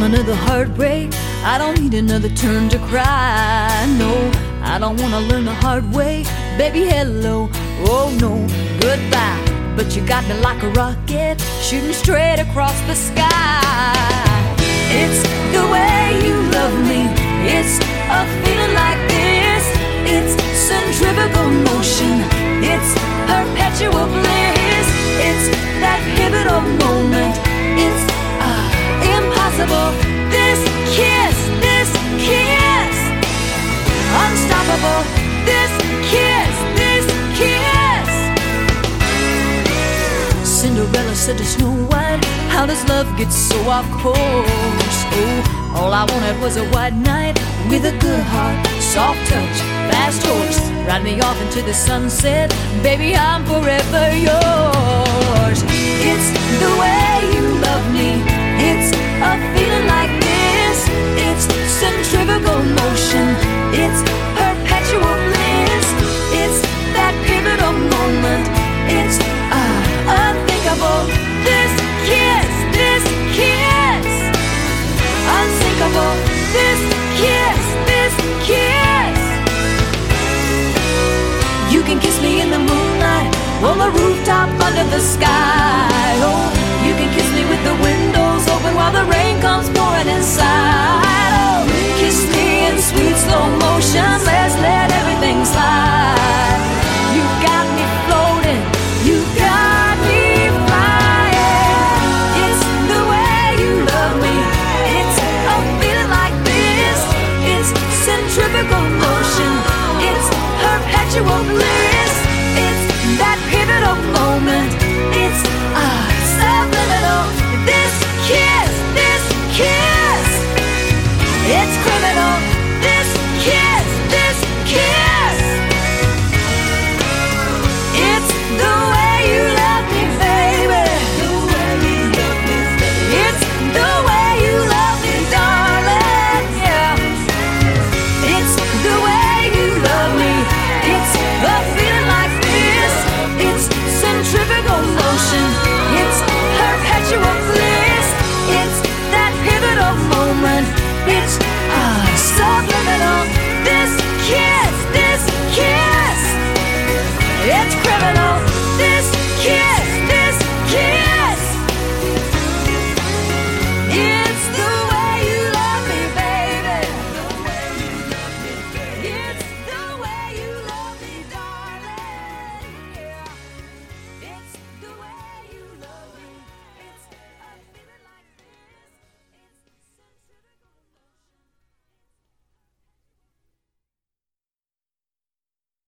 another heartbreak. I don't need another turn to cry. No, I don't wanna learn the hard way. Baby, hello, oh no, goodbye. But you got me like a rocket, shooting straight across the sky. It's the way you love me, it's a feeling like this. It's centrifugal motion, it's perpetual bliss. It's that pivotal moment, it's impossible. This kiss, unstoppable. This kiss. Cinderella said to Snow White, how does love get so off course? Oh, all I wanted was a white knight with a good heart, soft touch, fast horse. Ride me off into the sunset, baby, I'm forever yours. It's the way you love me, it's a feeling like this. It's centrifugal motion, it's perpetual bliss. It's that pivotal moment, it's unthinkable. This kiss, unsinkable. This kiss. You can kiss me in the moonlight, on the rooftop under the sky. Oh, you can kiss me with the windows open while the rain comes pouring inside. Oh, kiss me in sweet slow motion, let's let everything slide. You got me floating, you got me flying. It's the way you love me, it's a feeling like this. It's centrifugal motion, it's perpetual bliss.